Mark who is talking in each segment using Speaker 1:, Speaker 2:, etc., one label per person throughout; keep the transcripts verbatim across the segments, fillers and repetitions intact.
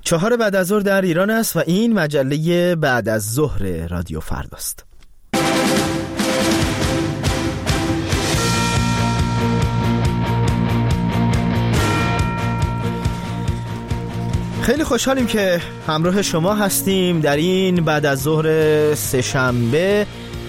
Speaker 1: چهار بعد از ظهر در ایران است و این مجله بعد از ظهر رادیو فرداست. خیلی خوشحالیم که همراه شما هستیم در این بعد از ظهر سه‌شنبه.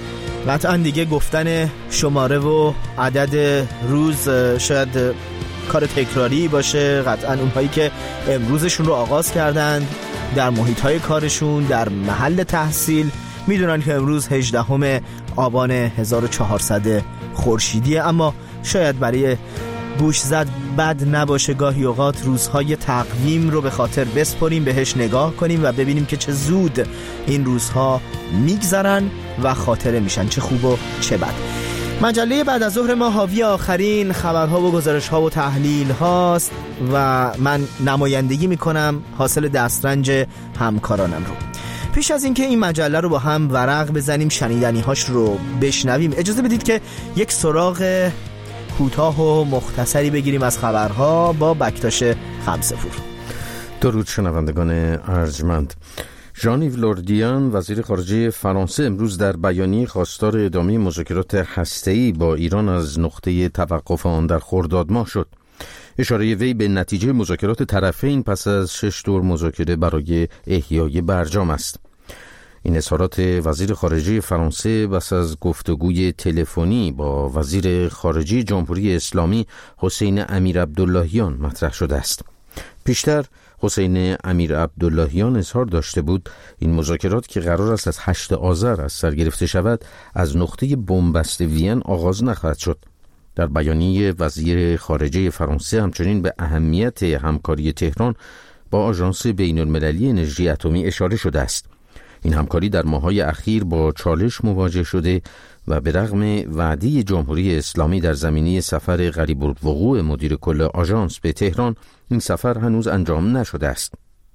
Speaker 1: قطعا دیگه گفتن شماره و عدد روز شاید کار تکراری باشه. قطعا اونهایی که امروزشون رو آغاز کردن در محیطهای کارشون، در محل تحصیل، میدونن که امروز هجدهم آبان هزار و چهارصد خورشیدیه، اما شاید برای گوش زد بد نباشه گاهی اوقات روزهای تقویم رو به خاطر بسپریم، بهش نگاه کنیم و ببینیم که چه زود این روزها میگذرن و خاطره میشن، چه خوب و چه بد. مجله بعد از ظهر ما حاوی آخرین خبرها و گزارش‌ها و تحلیل هاست و من نمایندگی میکنم حاصل دسترنج همکارانم رو. پیش از اینکه این مجله رو با هم ورق بزنیم، شنیدنی هاش رو بشنویم، اجازه بدید که یک سراغ کوتاه و مختصری بگیریم از خبرها با بکتاش خمسه‌پور.
Speaker 2: درود شنوندگان ارجمند. ژان ایو لوردیان وزیر خارجه فرانسه امروز در بیانیه خواستار ادامه مذاکرات هسته‌ای با ایران از نقطه توقف آن در خرداد ماه شد. اشاره وی به نتیجه مذاکرات طرفین پس از شش دور مذاکره برای احیای برجام است. این اظهارات وزیر خارجه فرانسه پس از گفتگوی تلفنی با وزیر خارجه جمهوری اسلامی حسین امیر عبداللهیان مطرح شده است. پیشتر حسین امیر عبداللهیان اظهار داشته بود این مذاکرات که قرار است از هشتم آذر از سر گرفته شود از نقطه بنبست وین آغاز نخواهد شد. در بیانیه وزیر خارجه فرانسه همچنین به اهمیت همکاری تهران با آژانس بین‌المللی انرژی اتمی اشاره شده است. این همکاری در ماه‌های اخیر با چالش مواجه شده و به رغم وعده جمهوری اسلامی در زمینه سفر قریب الوقوع مدیر کل آژانس به تهران، این سفر هنوز انجام نشده است.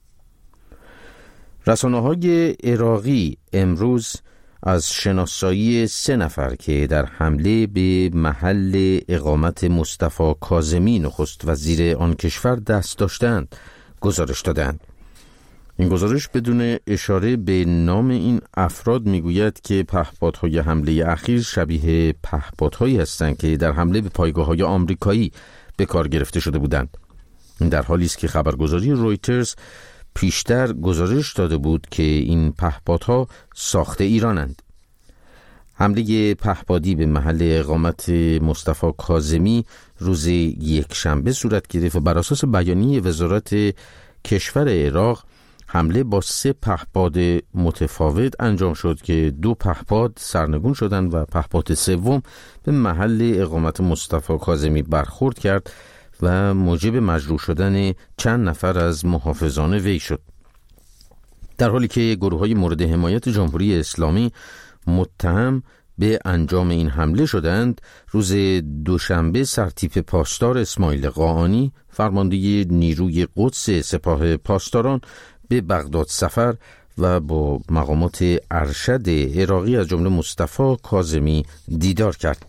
Speaker 2: رسانه‌های عراقی امروز از شناسایی سه نفر که در حمله به محل اقامت مصطفی کاظمی نخست وزیر آن کشور دست داشتند گزارش دادند. این گزارش بدون اشاره به نام این افراد میگوید که پهپادهای حمله اخیر شبیه پهپادهایی هستند که در حمله به پایگاه‌های آمریکایی به کار گرفته شده بودند. این در حالی است که خبرگزاری رویترز پیشتر گزارش داده بود که این پهپادها ساخت ایرانند. حمله پهپادی به محل اقامت مصطفی کاظمی روز یک شنبه صورت گرفت و بر اساس بیانیه وزارت کشور عراق حمله با سه پهپاد متفاوت انجام شد که دو پهپاد سرنگون شدند و پهپاد سوم به محل اقامت مصطفی کاظمی برخورد کرد و موجب مجروح شدن چند نفر از محافظان وی شد. در حالی که گروه‌های مورد حمایت جمهوری اسلامی متهم به انجام این حمله شدند، روز دوشنبه سرتیپ پاسدار اسماعیل قاآنی فرمانده نیروی قدس سپاه پاسداران به بغداد سفر و با مقامات ارشد عراقی از جمله مصطفی کاظمی دیدار کرد.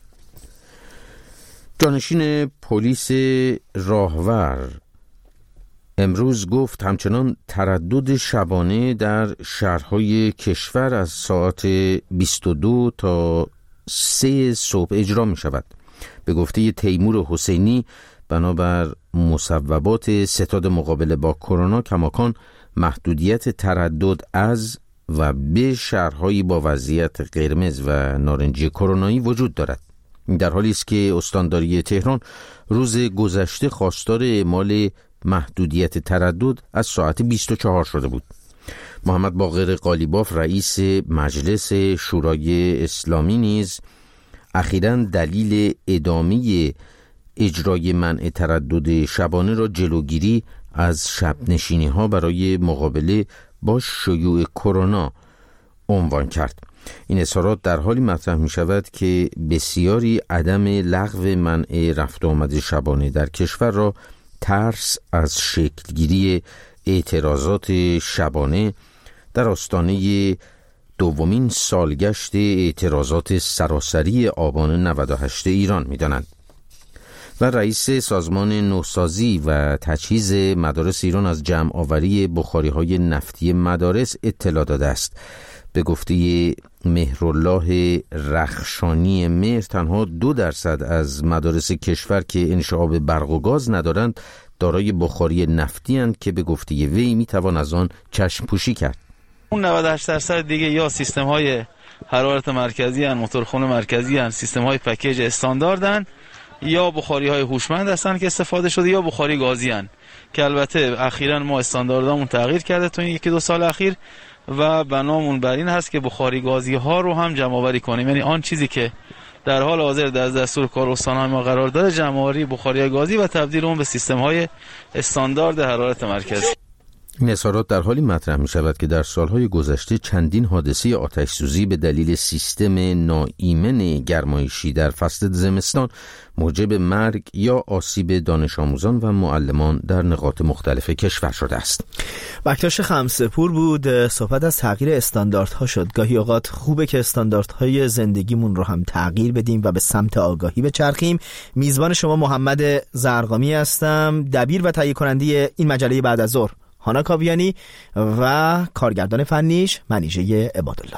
Speaker 2: جانشین پلیس راهور امروز گفت همچنان تردد شبانه در شهرهای کشور از ساعت بیست و دو تا سه صبح اجرا می شود. به گفته تیمور حسینی بنابر مصوبات ستاد مقابله با کرونا کماکان محدودیت تردد از و به شهرهایی با وضعیت قرمز و نارنجی کرونایی وجود دارد. در حالی است که استانداری تهران روز گذشته خواستار اعمال محدودیت تردد از ساعت بیست و چهار شده بود. محمد باقر قالیباف رئیس مجلس شورای اسلامی نیز اخیراً دلیل ادامه اجرای منع تردد شبانه را جلوگیری از شب نشینی ها برای مقابله با شیوع کرونا عنوان کرد. این اظهارات در حالی مطرح می شود که بسیاری عدم لغو منع رفت و آمد شبانه در کشور را ترس از شکلگیری اعتراضات شبانه در آستانه دومین سالگشت اعتراضات سراسری آبان نود و هشت ایران می دانند. و رئیس سازمان نوسازی و تجهیز مدارس ایران از جمع آوری بخاری‌های نفتی مدارس اطلاع داده است. به گفته مهرالله رخشانی مهر، تنها دو درصد از مدارس کشور که انشعاب برق و گاز ندارند دارای بخاری نفتی اند که به گفته وی میتوان از آن چشم پوشی کرد.
Speaker 3: اون نود و هشت درصد دیگه یا سیستم های حرارت مرکزی هستند، موتورخونه مرکزی هستند، سیستم های پکیج استانداردن، یا بخاری های هوشمند هستند که استفاده شده، یا بخاری گازی هستند که البته اخیراً ما استانداردامون تغییر کرده تو این یکی دو سال اخیر و بنامون بر این هست که بخاری گازی ها رو هم جمع آوری کنیم. یعنی آن چیزی که در حال حاضر در دستور کار استان‌های ما قرار داره، جمع آوری بخاری گازی و تبدیل اون به سیستم های استاندارد حرارت مرکزی.
Speaker 2: این اظهارات در حالی مطرح می شود که در سالهای گذشته چندین حادثه آتش سوزی به دلیل سیستم ناایمن گرمایشی در فصل زمستان موجب مرگ یا آسیب دانش آموزان و معلمان در نقاط مختلف کشور شده است.
Speaker 1: بکتاش خمسه‌پور بود. صحبت از تغییر استانداردها شد. گاهی اوقات خوبه که استانداردهای زندگیمون رو هم تغییر بدیم و به سمت آگاهی بچرخیم. میزبان شما محمد زرقامی هستم، دبیر و تهیه کننده این مجله بعد از ظهر هانا کاویانی و کارگردان فنیش منیژه عبادالله.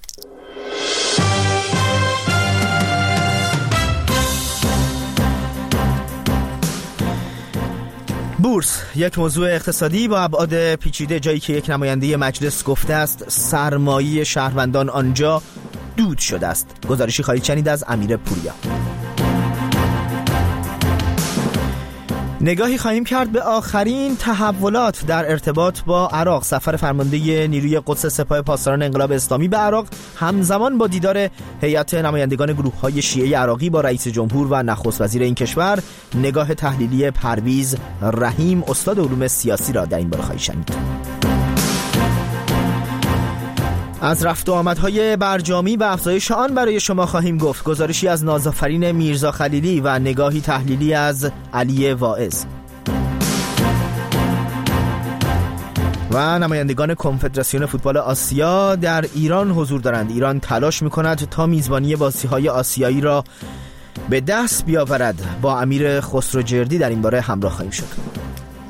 Speaker 1: بورس، یک موضوع اقتصادی با ابعاد پیچیده، جایی که یک نماینده مجلس گفته است سرمایه شهروندان آنجا دود شده است. گزارشی خواهید شنید از امیر پوریا. نگاهی خواهیم کرد به آخرین تحولات در ارتباط با عراق. سفر فرمانده نیروی قدس سپاه پاسداران انقلاب اسلامی به عراق همزمان با دیدار هیئت نمایندگان گروه‌های شیعه عراقی با رئیس جمهور و نخست وزیر این کشور. نگاه تحلیلی پرویز رحیم، استاد علوم سیاسی، را در این باره خواهید شنید. از رفت و آمدهای برجامی و افزایش آن برای شما خواهیم گفت. گزارشی از نازآفرین میرزا خلیلی و نگاهی تحلیلی از علی واعظ. و نمایندگان کنفدراسیون فوتبال آسیا در ایران حضور دارند. ایران تلاش می‌کند تا میزبانی بازی‌های آسیایی را به دست بیاورد. با امیر خسروجردی در این باره همراه خواهیم شد.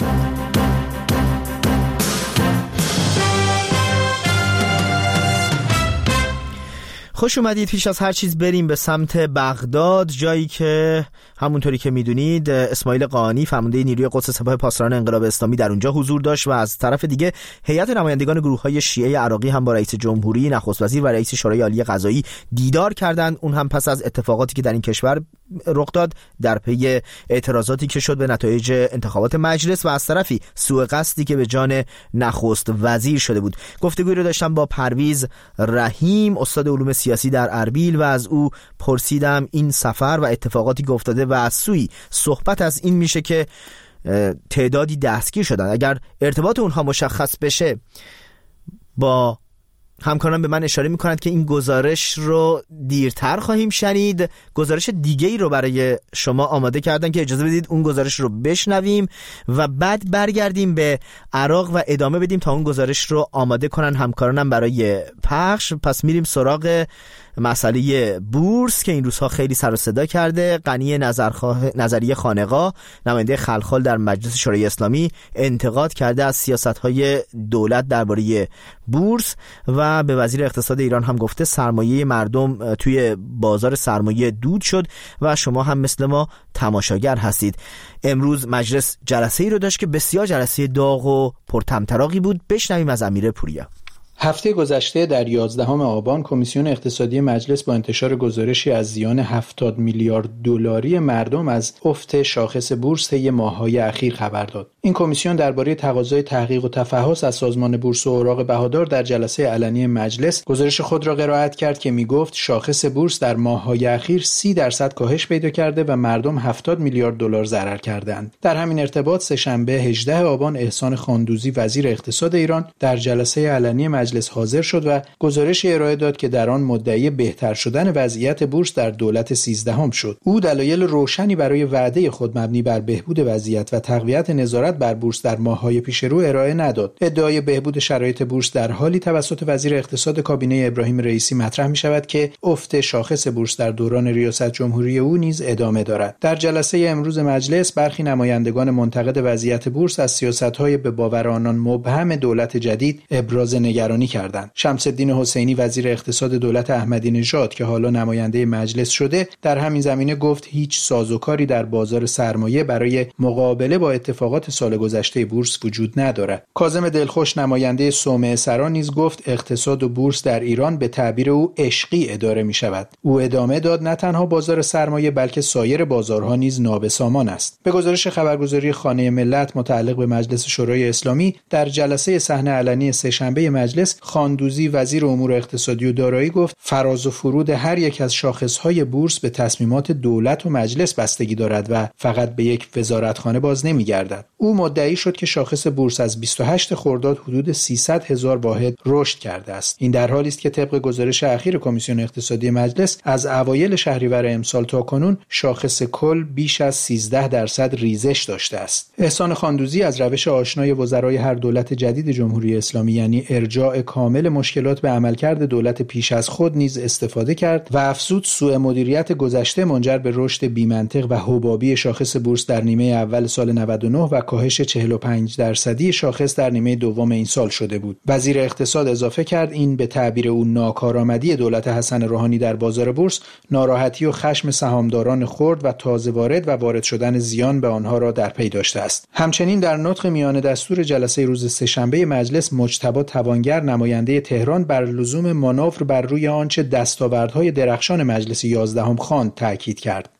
Speaker 1: خوش اومدید. پیش از هر چیز بریم به سمت بغداد، جایی که همونطوری که میدونید اسماعیل قاآنی فرمانده نیروی قدس سپاه پاسداران انقلاب اسلامی در اونجا حضور داشت و از طرف دیگه هیئت نمایندگان گروه‌های شیعه عراقی هم با رئیس جمهوری، نخست وزیر و رئیس شورای عالی قضایی دیدار کردند. اون هم پس از اتفاقاتی که در این کشور رخ داد در پی اعتراضاتی که شد به نتایج انتخابات مجلس و از طرفی سوء قصدی که به جان نخست وزیر شده بود. گفتگوی رو داشتم با پرویز رحیم، استاد علوم سیاسی در اربیل، و از او پرسیدم این سفر و اتفاقاتی که افتاده و از سوی صحبت از این میشه که تعدادی دستگیر شدن. اگر ارتباط اونها مشخص بشه، با همکاران به من اشاره میکنند که این گزارش رو دیرتر خواهیم شنید. گزارش دیگه ای رو برای شما آماده کردن که اجازه بدید اون گزارش رو بشنویم و بعد برگردیم به عراق و ادامه بدیم تا اون گزارش رو آماده کنن همکارانم برای پخش. پس میریم سراغ مسئله بورس که این روزها خیلی سر و صدا کرده. غنی نظریه خانقاه، نماینده خلخال در مجلس شورای اسلامی، انتقاد کرده از سیاست‌های دولت درباره بورس و به وزیر اقتصاد ایران هم گفته سرمایه مردم توی بازار سرمایه دود شد و شما هم مثل ما تماشاگر هستید. امروز مجلس جلسه‌ای رو داشت که بسیار جلسه داغ و پرطمطراقی بود. بشنویم از امیر پوریا.
Speaker 4: هفته گذشته در یازدهم آبان کمیسیون اقتصادی مجلس با انتشار گزارشی از زیان هفتاد میلیارد دلاری مردم از افت شاخص بورس طی ماه‌های اخیر خبر داد. این کمیسیون درباره تقاضای تحقیق و تفحص از سازمان بورس و اوراق بهادار در جلسه علنی مجلس گزارش خود را قرائت کرد که میگفت شاخص بورس در ماه‌های اخیر سی درصد کاهش پیدا کرده و مردم هفتاد میلیارد دلار ضرر کردند. در همین ارتباط سه‌شنبه هجدهم آبان احسان خاندوزی وزیر اقتصاد ایران در جلسه علنی مجلس مجلس حاضر شد و گزارشی ارائه داد که در آن مدعی بهتر شدن وضعیت بورس در دولت سیزدهم شد. او دلایل روشنی برای وعده خود مبنی بر بهبود وضعیت و تقویت نظارت بر بورس در ماه‌های پیش رو ارائه نداد. ادعای بهبود شرایط بورس در حالی توسط وزیر اقتصاد کابینه ابراهیم رئیسی مطرح می‌شود که افت شاخص بورس در دوران ریاست جمهوری او نیز ادامه دارد. در جلسه امروز مجلس برخی نمایندگان منتقد وضعیت بورس از سیاست‌های به باور آنان مبهم دولت جدید ابراز نگرانی کردند. شمس الدین حسینی وزیر اقتصاد دولت احمدی نژاد که حالا نماینده مجلس شده در همین زمینه گفت هیچ سازوکاری در بازار سرمایه برای مقابله با اتفاقات سال گذشته بورس وجود ندارد. کاظم دلخوش نماینده صومعه سرا نیز گفت اقتصاد و بورس در ایران به تعبیر او عشقی اداره می شود. او ادامه داد نه تنها بازار سرمایه بلکه سایر بازارها نیز نابسامان است. به گزارش خبرگزاری خانه ملت متعلق به مجلس شورای اسلامی در جلسه صحن علنی سه‌شنبه مجلس، خاندوزی وزیر امور اقتصادی و دارایی گفت فراز و فرود هر یک از شاخص‌های بورس به تصمیمات دولت و مجلس بستگی دارد و فقط به یک وزارتخانه باز نمی‌گردد. او مدعی شد که شاخص بورس از بیست و هشت خرداد حدود سیصد هزار واحد رشد کرده است. این در حالی است که طبق گزارش اخیر کمیسیون اقتصادی مجلس از اوایل شهریور امسال تا کنون شاخص کل بیش از سیزده درصد ریزش داشته است. احسان خاندوزی از روش آشنای وزرای هر دولت جدید جمهوری اسلامی یعنی ارجاع کامل مشکلات به عملکرد دولت پیش از خود نیز استفاده کرد و افزود سوء مدیریت گذشته منجر به رشد بی‌منطق و حبابی شاخص بورس در نیمه اول سال نود و نه و کاهش چهل و پنج درصدی شاخص در نیمه دوم این سال شده بود. وزیر اقتصاد اضافه کرد این به تعبیر او ناکارآمدی دولت حسن روحانی در بازار بورس ناراحتی و خشم سهامداران خرد و تازه وارد و وارد شدن زیان به آنها را در پی داشته است. همچنین در نطق میان دستور جلسه روز سه‌شنبه مجلس مجتبی توانگر نماینده تهران بر لزوم مانور بر روی آنچه دستاوردهای درخشان مجلس یازدهم خواند تاکید کرد.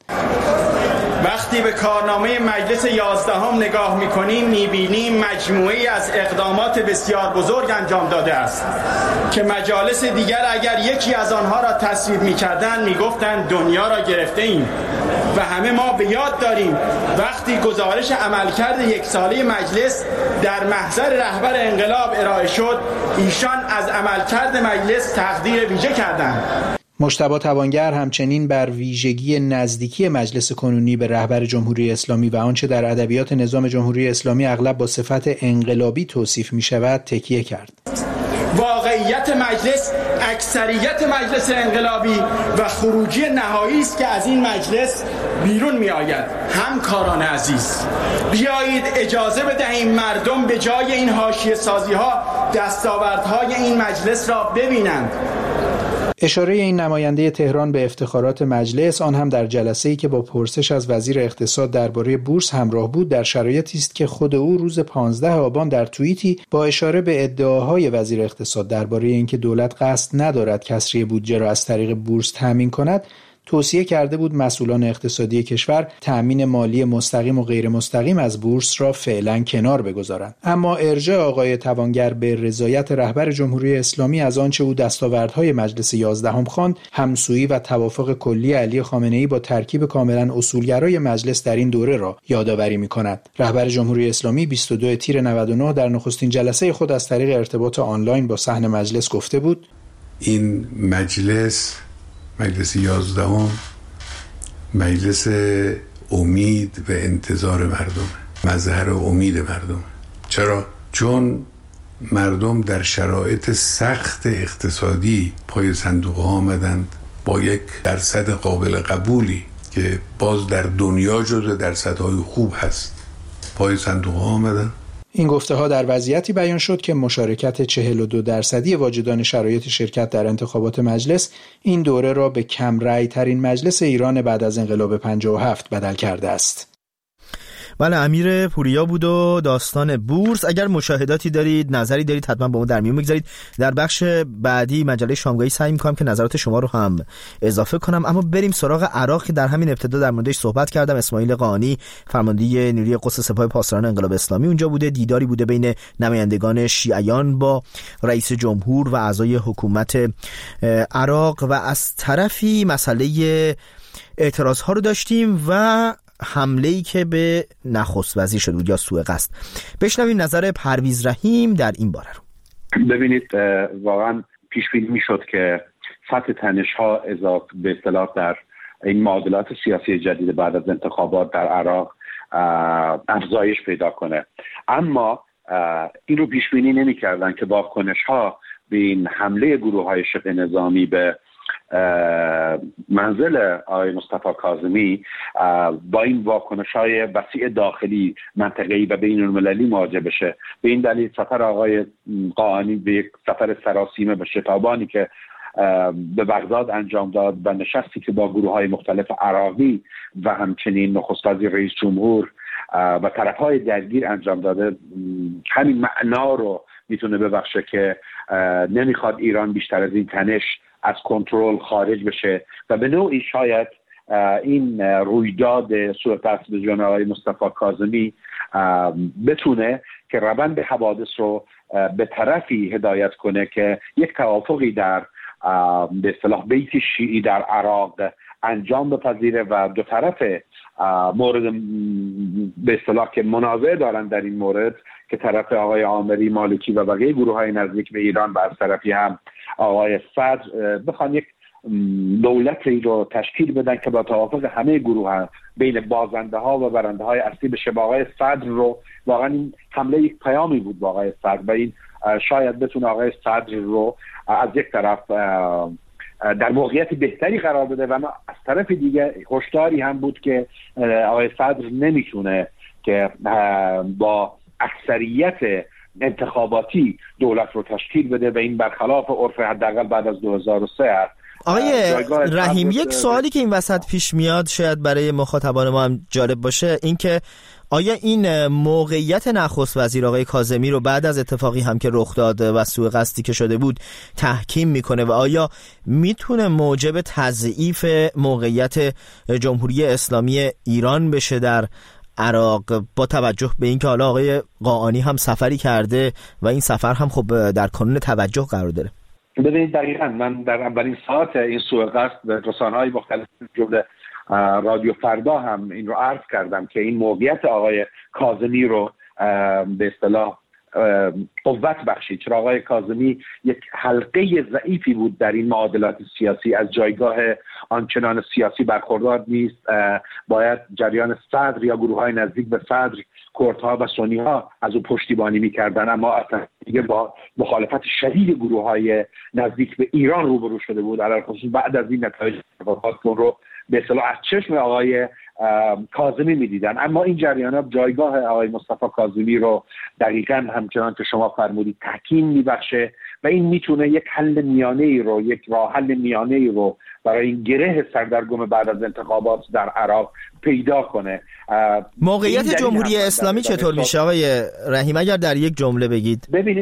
Speaker 5: وقتی به کارنامه مجلس یازدهم نگاه می‌کنیم می‌بینیم مجموعه‌ای از اقدامات بسیار بزرگ انجام داده است که مجالس دیگر اگر یکی از آنها را تصویب می‌کردند می‌گفتند دنیا را گرفته‌ایم و همه ما به یاد داریم وقتی گزارش عملکرد یک ساله مجلس در محضر رهبر انقلاب ارائه شد ایشان از عملکرد مجلس تقدیر ویژه کردند.
Speaker 4: مجتبی توانگر همچنین بر ویژگی نزدیکی مجلس کنونی به رهبر جمهوری اسلامی و آنچه در ادبیات نظام جمهوری اسلامی اغلب با صفت انقلابی توصیف می شود تکیه کرد.
Speaker 5: واقعیت مجلس اکثریت مجلس انقلابی و خروجی نهایی است که از این مجلس بیرون می آید. همکاران عزیز بیایید اجازه بدهیم مردم به جای این حاشیه سازی ها دستاوردهای این مجلس را ببینند.
Speaker 4: اشاره این نماینده تهران به افتخارات مجلس آن هم در جلسه‌ای که با پرسش از وزیر اقتصاد درباره بورس همراه بود در شرایطی است که خود او روز پانزدهم آبان در توییتی با اشاره به ادعاهای وزیر اقتصاد درباره اینکه دولت قصد ندارد کسری بودجه را از طریق بورس تامین کند توصیه کرده بود مسئولان اقتصادی کشور تأمین مالی مستقیم و غیر مستقیم از بورس را فعلا کنار بگذارند. اما ارجاع آقای توانگر به رضایت رهبر جمهوری اسلامی از آنچه او دستاوردهای مجلس یازدهم خواند همسویی و توافق کلی علی خامنه‌ای با ترکیب کاملا اصولگرای مجلس در این دوره را یادآوری می‌کند. رهبر جمهوری اسلامی بیست و دو تیر نود و نه در نخستین جلسه خود از طریق ارتباط آنلاین با صحن مجلس گفته بود
Speaker 6: این مجلس مجلس یازدهم مجلس امید و انتظار مردم، مظهر امید مردم. چرا؟ چون مردم در شرایط سخت اقتصادی پای صندوق ها آمدند با یک درصد قابل قبولی که باز در دنیا جزو درصدهای خوب هست پای صندوق ها آمدند.
Speaker 4: این گفته ها در وضعیتی بیان شد که مشارکت چهل و دو درصدی واجدان شرایط شرکت در انتخابات مجلس این دوره را به کم رأی ترین مجلس ایران بعد از انقلاب پنجاه و هفت بدل کرده است.
Speaker 1: بله، امیر پوریا بود و داستان بورس. اگر مشاهداتی دارید، نظری دارید، حتما با ما در میون بگذارید. در بخش بعدی مجله شامگاهی سعی می‌کنم که نظرات شما رو هم اضافه کنم، اما بریم سراغ عراق که در همین ابتدا در موردش صحبت کردم. اسماعیل قانی فرمانده نیروی قدس سپاه پاسداران انقلاب اسلامی اونجا بوده. دیداری بوده بین نمایندگان شیعیان با رئیس جمهور و اعضای حکومت عراق و از طرفی مسئله اعتراض‌ها رو داشتیم و حمله‌ای که به نخست وزیر شده بود یا سوء قصد. بشنویم نظر پرویز رحیم در این باره رو.
Speaker 7: ببینید واقعا پیش بینی میشد که سطح تنش‌ها اضافه به اصطلاح در این معادلات سیاسی جدید بعد از انتخابات در عراق افزایش پیدا کنه، اما این رو پیش بینی نمی‌کردن که واکنش‌ها به این حمله گروه‌های شبه نظامی به منزل آقای مصطفی کاظمی با این واکنش‌های وسیع داخلی منطقه‌ای و بین‌المللی مواجه بشه. به این دلیل سفر آقای قاآنی به یک سفر سراسیمه به شتابانی که به بغداد انجام داد و نشستی که با گروه‌های مختلف عراقی و همچنین نخست وزیر رئیس جمهور و طرف‌های درگیر انجام داده، همین معنا رو میتونه ببخشه که نمیخواد ایران بیشتر از این تنش از کنترل خارج بشه و به نوعی شاید این رویداد سوء تحصیل جان آقای مصطفی کاظمی بتونه که روند حوادث رو به طرفی هدایت کنه که یک توافقی در به اصطلاح بیت شیعی در عراق انجام بپذیره و دو طرف مورد به اصطلاح که منازعه دارن در این مورد که طرف آقای عامری مالکی و بقیه گروه‌های نزدیک به ایران و از طرفی هم آقای صدر بخوان یک دولتی رو تشکیل بدن که با توافق همه گروه ها بین بازنده ها و برنده های اصلی بشه. با آقای صدر رو واقعا این حمله یک پیامی بود با آقای صدر و این شاید بتونه آقای صدر رو از یک طرف در موقعیت بهتری قرار بده و از طرف دیگه هشداری هم بود که آقای صدر نمیتونه که با اکثریت انتخاباتی دولت رو تشکیل بده و این برخلاف عرف حداقل بعد از دو هزار و سه است.
Speaker 1: آقای رحیم، یک سوالی که این وسط پیش میاد شاید برای مخاطبان ما هم جالب باشه این که آیا این موقعیت نخست وزیر آقای کاظمی رو بعد از اتفاقی هم که رخ داد و سوء قصدی که شده بود تحکیم میکنه و آیا میتونه موجب تضعیف موقعیت جمهوری اسلامی ایران بشه در عراق، با توجه به اینکه حالا آقای قاآنی هم سفری کرده و این سفر هم خب در کانون توجه قرار داره؟
Speaker 7: ببینید دقیقاً من در اولین ساعت این سوء قصد به رسانه‌های مختلف جمله رادیو فردا هم این رو عرض کردم که این موقعیت آقای کاظمی رو به اصطلاح قوت بخشید، چرا آقای کاظمی یک حلقه ضعیفی بود در این معادلات سیاسی، از جایگاه آنچنان سیاسی برخوردار نیست. باید جریان صدر یا گروه‌های نزدیک به صدر، کردها و سنی‌ها از او پشتیبانی می‌کردن، اما اصلا دیگه با مخالفت شدید گروه‌های نزدیک به ایران روبرو شده بود، علاوه خصوص بعد از این نتایج انتخابات رو به اصطلاح از چشم آقای کاظمی می‌دیدن. اما این جریانات جایگاه آقای مصطفی کاظمی رو دقیقاً همچنان که شما فرمودید تحکیم می‌بخشه و این میتونه یک حل میانه‌ای رو، یک راه حل میانه‌ای رو برای این گره سردرگم بعد از انتخابات در عراق پیدا کنه.
Speaker 1: موقعیت جمهوری اسلامی چطور میشه آقای رحیم، اگر در یک جمله بگید؟
Speaker 7: ببینید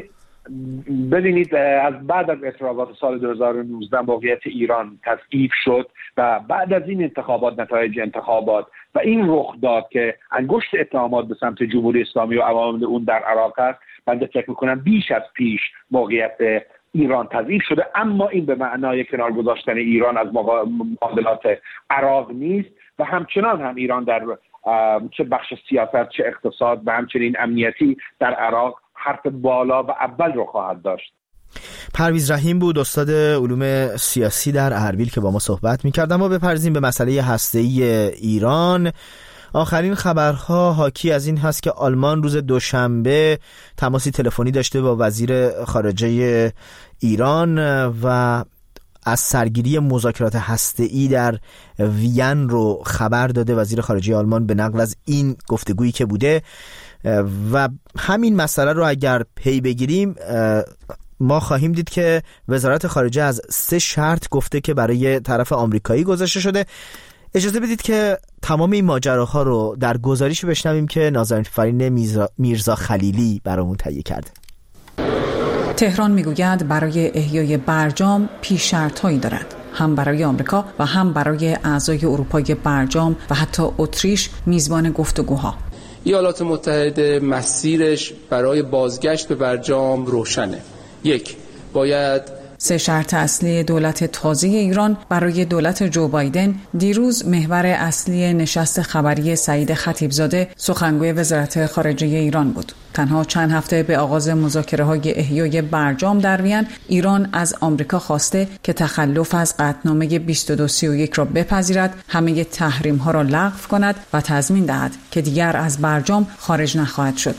Speaker 7: ببینید از بعد از اعتراضات سال دو هزار و نوزده موقعیت ایران تضعیف شد و بعد از این انتخابات، نتایج انتخابات و این رخ داد که انگشت اتهامات به سمت جمهوری اسلامی و عوامل اون در عراق است، من فکر میکنم بیش از پیش موقعیت ایران تضعیف شده، اما این به معنای کنار گذاشتن ایران از معادلات عراق نیست و همچنان هم ایران در چه بخش سیاست چه اقتصاد و همچنین امنیتی در عراق حرف بالا و اول رو خواهد داشت.
Speaker 1: پرویز رحیم بود، استاد علوم سیاسی در اربیل که با ما صحبت می‌کرد. اما بپرزیم به مسئله هسته‌ای ایران. آخرین خبرها حاکی از این هست که آلمان روز دوشنبه تماسی تلفنی داشته با وزیر خارجه ایران و از سرگیری مذاکرات هسته‌ای در وین رو خبر داده وزیر خارجه آلمان به نقل از این گفتگویی که بوده و همین مسئله رو اگر پی بگیریم ما خواهیم دید که وزارت خارجه از سه شرط گفته که برای طرف آمریکایی گذاشته شده. اجازه بدید که تمام این ماجراها رو در گزارش بشنویم که نازنین فرین میرزا, میرزا خلیلی برامون تهیه کرده.
Speaker 8: تهران میگوید برای احیای برجام پیش شرط‌هایی دارد، هم برای آمریکا و هم برای اعضای اروپای برجام و حتی اتریش میزبان گفتگوها.
Speaker 9: ایالات متحده مسیرش برای بازگشت به برجام روشنه. یک، باید
Speaker 8: سه شرط اصلی دولت تازه ایران برای دولت جو بایدن دیروز محور اصلی نشست خبری سعید خطیبزاده سخنگوی وزارت خارجه ایران بود. تنها چند هفته به آغاز مذاکره‌های احیای برجام در وین، ایران از آمریکا خواسته که تخلف از قطعنامه بیست و دو سی و یک را بپذیرد، همه تحریم‌ها را لغو کند و تضمین دهد که دیگر از برجام خارج نخواهد شد.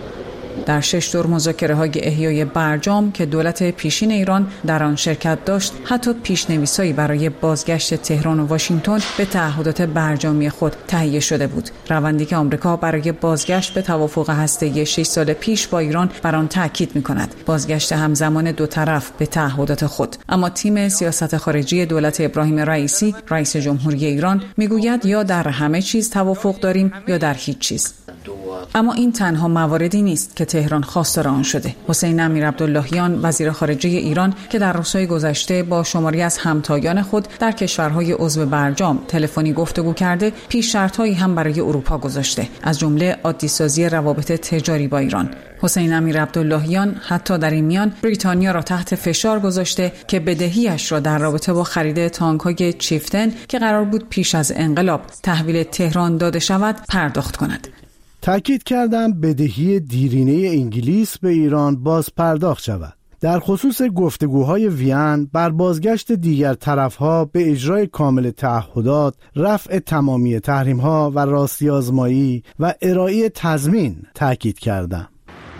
Speaker 8: در شش دور مذاکره‌های احیای برجام که دولت پیشین ایران در آن شرکت داشت، حتی پیش‌نویسایی برای بازگشت تهران و واشنگتن به تعهدات برجامی خود تهیه شده بود. روندی که آمریکا برای بازگشت به توافق هسته‌ای شش سال پیش با ایران بر آن تاکید می‌کند، بازگشت همزمان دو طرف به تعهدات خود. اما تیم سیاست خارجی دولت ابراهیم رئیسی، رئیس جمهوری ایران، میگوید یا در همه چیز توافق داریم یا در هیچ چیز. اما این تنها مواردی نیست که تهران خواستار آن شده. حسین امیرعبداللهیان، وزیر خارجه ایران، که در روزهای گذشته با شماری از همتایان خود در کشورهای عضو برجام تلفنی گفتگو کرده، پیش شرط‌هایی هم برای اروپا گذاشته، از جمله عادی‌سازی روابط تجاری با ایران. حسین امیرعبداللهیان حتی در این میان بریتانیا را تحت فشار گذاشته که بدهیش را در رابطه با خرید تانک‌های چیفتن که قرار بود پیش از انقلاب تحویل تهران داده شود پرداخت کند.
Speaker 10: تأکید کردم بدهی دیرینه انگلیس به ایران باز پرداخت شود. در خصوص گفتگوهای وین بر بازگشت دیگر طرفها به اجرای کامل تعهدات، رفع تمامی تحریم‌ها و راستی آزمایی و ارائه تضمین تأکید کردم.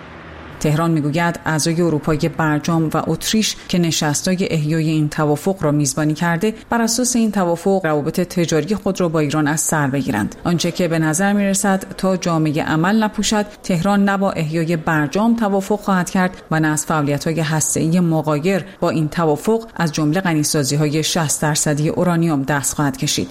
Speaker 8: تهران میگوید اعضای اروپایی برجام و اتریش که نشست‌های احیای این توافق را میزبانی کرده، بر اساس این توافق روابط تجاری خود را با ایران از سر بگیرند. آنچه که به نظر میرسد تا جامعه عمل نپوشد، تهران نه با احیای برجام توافق خواهد کرد و نه از فعالیت‌های هسته‌ای مغایر با این توافق، از جمله غنی‌سازی‌های شصت درصدی اورانیوم دست خواهد کشید.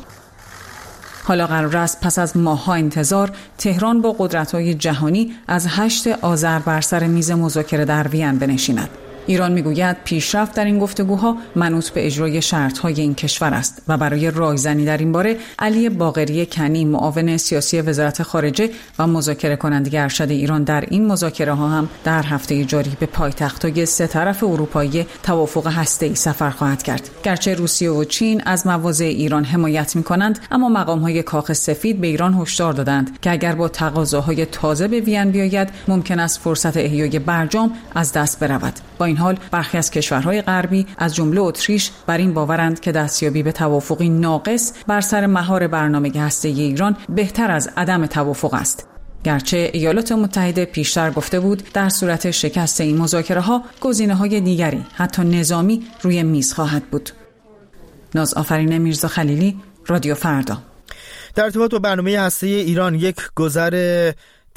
Speaker 8: حالا قرار است پس از ماه‌ها انتظار تهران با قدرت‌های جهانی از هشت آذر بر سر میز مذاکره در وین بنشیند. ایران میگوید پیشرفت در این گفتگوها منوط به اجرای شرط‌های این کشور است و برای راهزنی در این باره علی باقری کنی، معاون سیاسی وزارت خارجه و مذاکره کننده ارشد ایران، در این مذاکره‌ها هم در هفته جاری به پایتخت‌های سه طرف اروپایی توافق هسته‌ای سفر خواهد کرد. گرچه روسیه و چین از مواضع ایران حمایت می‌کنند، اما مقام‌های کاخ سفید به ایران هشدار دادند که اگر با تقاضاهای تازه به وین بیاید، ممکن است فرصت احیای برجام از دست برود. با این حال برخی از کشورهای غربی از جمله اتریش بر این باورند که دستیابی به توافقی ناقص بر سر مهار برنامه هسته‌ای ایران بهتر از عدم توافق است. گرچه ایالات متحده پیشتر گفته بود در صورت شکست این مذاکره‌ها گزینه‌های دیگری حتی نظامی روی میز خواهد بود. ناز آفرین میرزا خلیلی، رادیو فردا.
Speaker 1: در ارتباط با برنامه هسته‌ای ایران یک گذر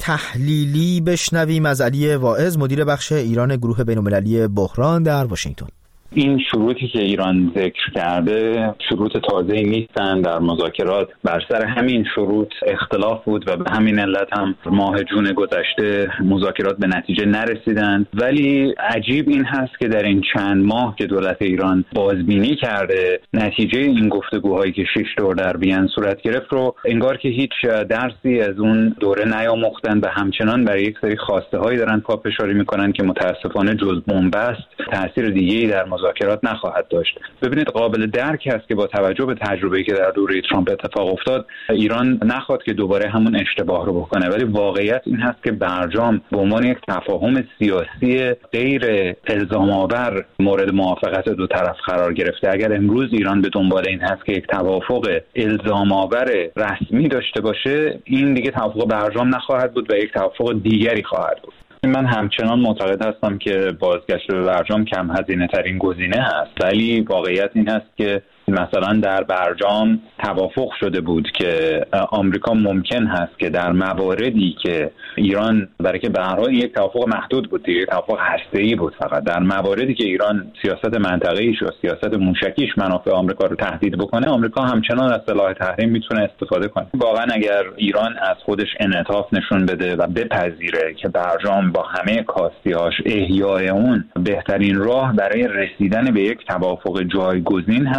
Speaker 1: تحلیلی بشنویم از علی واعظ، مدیر بخش ایران گروه بین‌المللی بحران در واشنگتن.
Speaker 11: این شروطی که ایران ذکر کرده شروط تازه‌ای نیستن. در مذاکرات بر سر همین شروط اختلاف بود و به همین علت هم ماه جون گذشته مذاکرات به نتیجه نرسیدند. ولی عجیب این هست که در این چند ماه که دولت ایران بازبینی کرده نتیجه این گفتگوهایی که شش دور در وین صورت گرفت رو انگار که هیچ درسی از اون دوره نیاموختن و همچنان برای یک سری خواسته هایی دارن پافشاری میکنن که متاسفانه جز بنبست تاثیر دیگه‌ای در مذاکرات نخواهد داشت. ببینید قابل درک است که با توجه به تجربه‌ای که در دوره ترامپ اتفاق افتاد، ایران نخواد که دوباره همون اشتباه رو بکنه، ولی واقعیت این هست که برجام به عنوان یک تفاهم سیاسی غیر الزام‌آور مورد موافقت دو طرف قرار گرفته. اگر امروز ایران به دنبال این هست که یک توافق الزام‌آور رسمی داشته باشه، این دیگه توافق برجام نخواهد بود و یک توافق دیگری خواهد بود. من همچنان معتقد هستم که بازگشت به برجام کم هزینه ترین گزینه هست، ولی واقعیت این هست که مثلا در برجام توافق شده بود که آمریکا ممکن هست که در مواردی که ایران، برای که به هر حال یک توافق محدود بود دیگه، توافق هسته‌ای بود، فقط در مواردی که ایران سیاست منطقه‌ایش و سیاست موشکیش منافع آمریکا رو تهدید بکنه، آمریکا همچنان از سلاح تحریم میتونه استفاده کنه. واقعا اگر ایران از خودش انعطاف نشون بده و بپذیره که برجام با همه کاستی‌هاش احیای اون بهترین راه برای رسیدن به یک توافق جایگزین هست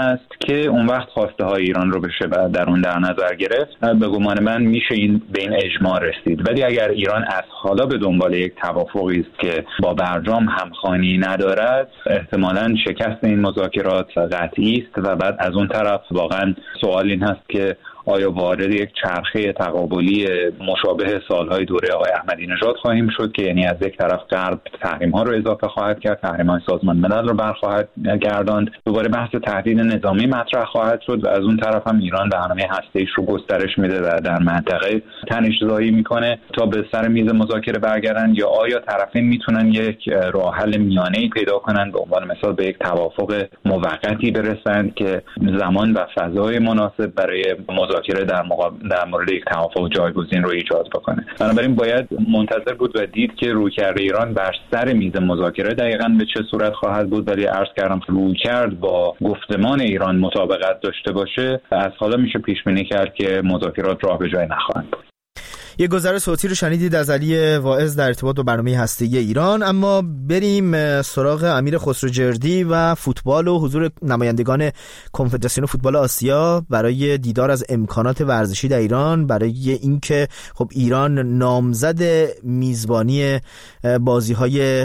Speaker 11: که اون وقت خواسته های ایران رو بشه در اون در نظر گرفت، به گمان من میشه این به این اجماع رسید. ولی اگر ایران از حالا به دنبال یک توافقی است که با برجام همخوانی ندارد، احتمالاً شکست این مذاکرات قطعی است و بعد از اون طرف واقعا سوال این هست که آیا وارد یک چرخه تقابلی مشابه سالهای دوره آقای احمدی نژاد خواهیم شد که یعنی از یک طرف غرب تحریم‌ها رو اضافه خواهد کرد، تحریم‌های سازمان ملل رو برخواهد گرداند، دوباره بحث تهدید نظامی مطرح خواهد شد و از اون طرف هم ایران برنامه هسته‌ایش رو گسترش میده و در منطقه تنش‌زایی میکنه تا به سر میز مذاکره برگردن، یا آیا طرفین میتونن یک راه حل میانه‌ای پیدا کنن، به عنوان مثال به یک توافق موقتی برسند که زمان و فضای مناسب برای مذاکره در مقابل در مورد یک توافق جایگزین رو ایجاد بکنه. بنابراین باید منتظر بود و دید که رویکرد ایران بر سر میز مذاکره دقیقاً به چه صورت خواهد بود. ولی عرض کردم رویکرد با گفتمان ایران مطابقت داشته باشه، از حالا میشه پیش بینی کرد که مذاکرات راه به جای نخواهند بود.
Speaker 1: یک گزارش صوتی رو شنیدید از علی واعظ در ارتباط با برنامه هسته‌ای ایران. اما بریم سراغ امیر خسروجردی و فوتبال و حضور نمایندگان کنفدراسیون فوتبال آسیا برای دیدار از امکانات ورزشی در ایران، برای اینکه خب ایران نامزد میزبانی بازی‌های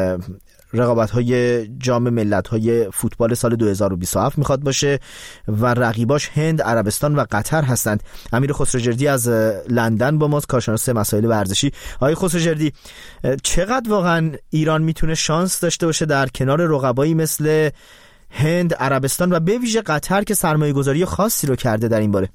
Speaker 1: رقابت‌های جام ملت‌های فوتبال سال دو هزار و بیست و هفت میخواد باشه و رقیباش هند، عربستان و قطر هستند. امیر خسروجردی از لندن با ماست، کارشناس مسائل ورزشی. آقای خسروجردی، چقدر واقعا ایران میتونه شانس داشته باشه در کنار رقبایی مثل هند، عربستان و به ویژه قطر که سرمایه‌گذاری خاصی رو کرده در این باره؟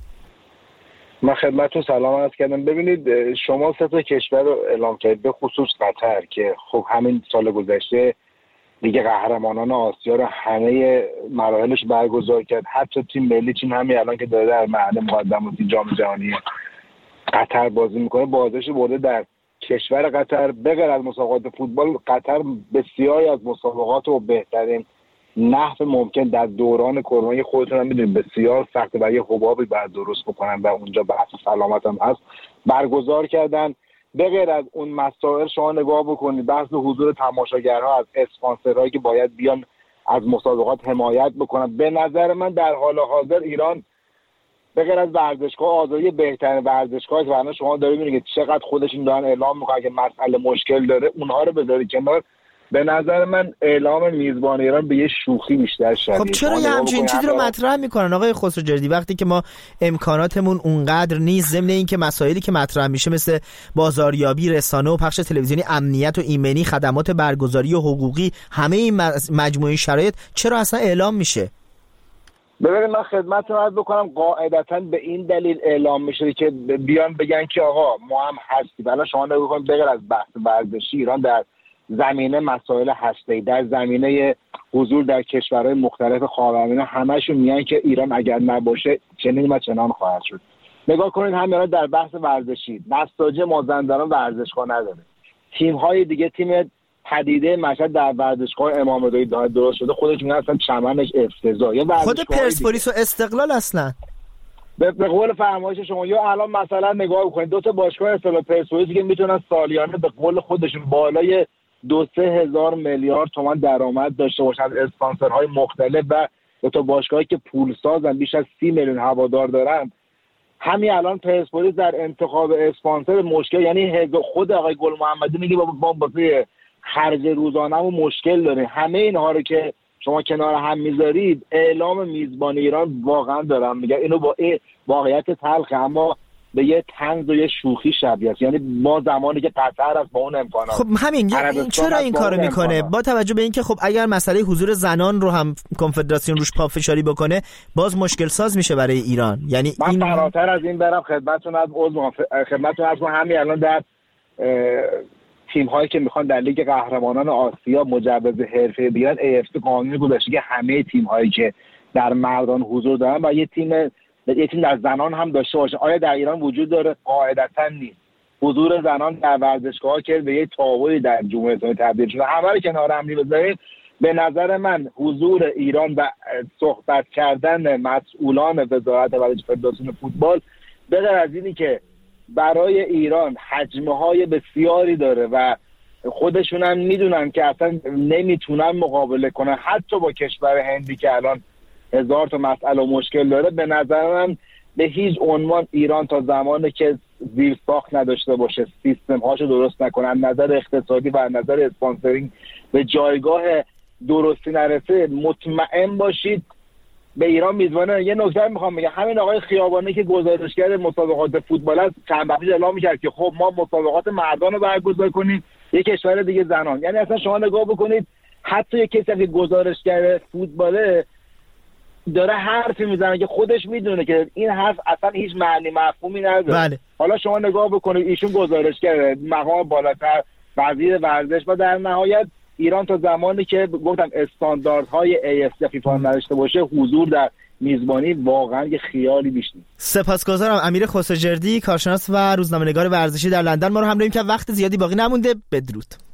Speaker 12: من خدمتتون سلام عرض کردم. ببینید، شما سه تا کشور رو اعلام کردید، به خصوص قطر که خب همین سال گذشته دیگه قهرمانان آسیا رو همه مراحلش برگزار کرد. حتی تیم ملی چین همین الان که داره در مرحله مقدماتی جام جهانی قطر بازی میکنه، بازیش برده در کشور قطر. بغیر از مسابقات فوتبال، قطر بسیاری از مسابقات و بهترین نحو ممکن در دوران کرونا، خودتون هم میدونید بسیار سخته برای حبابی بعد درست بکنن و اونجا بحث سلامت هم هست، برگزار کردن. به غیر از اون مسائل شما نگاه بکنید، بحث حضور تماشاگرها، از اسپانسرهایی که باید بیان از مسابقات حمایت بکنن. به نظر من در حال حاضر ایران به غیر از ورزشگاه آزادی بهترین ورزشگاه که برای شما دارید میبینید چقدر خودشون دارن اعلام میکنن که مسئله مشکل داره، اونها رو بذارید کنار. به نظر من اعلام میزبان ایران به یه شوخی بیشتر شبیه.
Speaker 1: خب چرا یه همچین چیزی رو مطرح میکنن آقای خسروجردی وقتی که ما امکاناتمون اونقدر نیست، ضمن این که مسائلی که مطرح میشه مثل بازاریابی، رسانه و پخش تلویزیونی، امنیت و ایمنی، خدمات برگزاری و حقوقی، همه این مجموعه شرایط چرا اصلا اعلام میشه؟
Speaker 12: ببینید، من خدمتتون عرض بکنم، قاعدتاً به این دلیل اعلام میشه که بیان بگن که آقا ما هم هستیم. الان شما نگاه کنید، بغیر از بحث ورزشی، ایران در زمینه مسائل هسته‌ای، در زمینه حضور در کشورهای مختلف خاورمیانه، همشون میگن که ایران اگر نباشه چنین و چنان خواهد شد. نگاه کنید همین در بحث ورزشی، نساجی مازندران ورزشگاه نداره، تیم‌های دیگه، تیم پدیده مشهد در ورزشگاه امام‌رضایی درست شده، خودش میگن اصلا چمنش افتضاحه.
Speaker 1: خود پرسپولیس و استقلال اصلا
Speaker 12: به قول فرمایش شما، یا الان مثلا نگاه کنید دو تا باشگاه اصطلاح پرسپولیس که میتونن سالیانه به قول خودشون بالای دو سه هزار میلیارد تومان درآمد داشته باشن از اسپانسرهای مختلف و دو تا باشگاهی که پول سازن بیش از سی میلیون هوادار دارن، همین الان پرسپولیس در انتخاب اسپانسر مشکل، یعنی خود آقای گل محمدی میگه با واسه خرج روزانه‌مون مشکل داره. همه اینها رو که شما کنار هم میذارید، اعلام میزبان ایران واقعا دارم میگم اینو با واقعیت تلخه، اما به یه طنز و یه شوخی شبیه است. یعنی ما زمانی که قطر است با اون امکانات،
Speaker 1: خب همین این چرا این کارو میکنه؟ با توجه به اینکه خب اگر مسئله حضور زنان رو هم کنفدراسیون روش پافشاری بکنه، باز مشکل ساز میشه برای ایران. یعنی
Speaker 12: من این فراتر از این برم خدمتتون از عضو خدمتتون از همین الان در تیم هایی که میخوان در لیگ قهرمانان آسیا مجوز حرفه بیان، ای اف سی قانونی گذاشته که همه تیم هایی که در مردان حضور دارن و یه تیم یه تیم در زنان هم داشته باشه. آیا در ایران وجود داره؟ قاعدتاً نیست. حضور زنان در ورزشگاه که به یه تابوی در جمهوری اسلامی تبدیل شده، همه رو کنار هم بذارید، به نظر من حضور ایران و صحبت کردن مسئولان وزارت ورزش فدراسیون فوتبال، به غیر از اینی که برای ایران حجم‌های بسیاری داره و خودشون هم میدونن که اصلا نمیتونن مقابله کنن حتی با کشور هندی که الان هزار تا مسئله و مشکل داره، به نظر من به هیچ عنوان ایران تا زمانی که زیرساخت نداشته باشه، سیستم هاشو درست نکنه، از نظر اقتصادی و از نظر اسپانسرینگ به جایگاه درستی نرسه، مطمئن باشید به ایران میزبانه. یه نکته میخوام بگم، همین آقای خیابانی که گزارشگر مسابقات فوتبال است چند وقت پیش اعلام میکرد که خب ما مسابقات مردان رو برگزار کنیم، یک کشور دیگه زنان. یعنی اصلا شما نگاه بکنید حتی یک کسی که گزارشگر فوتباله داره حرفی میزنه که خودش میدونه که این حرف اصلا هیچ معنی مفهومی نداره.
Speaker 1: بله.
Speaker 12: حالا شما نگاه بکنید ایشون گزارشگر مقام بالاتر، وزیر ورزش، و در نهایت ایران تا زمانی که گفتم استانداردهای ای اف سی فیفا نداشته باشه حضور در میزبانی واقعا یه خیالی بیش نیست.
Speaker 1: سپاسگزارم. امیر خسروجردی، کارشناس و روزنامه‌نگار ورزشی در لندن ما رو همراهی کرد. وقت زیادی باقی نمونده. بدرود.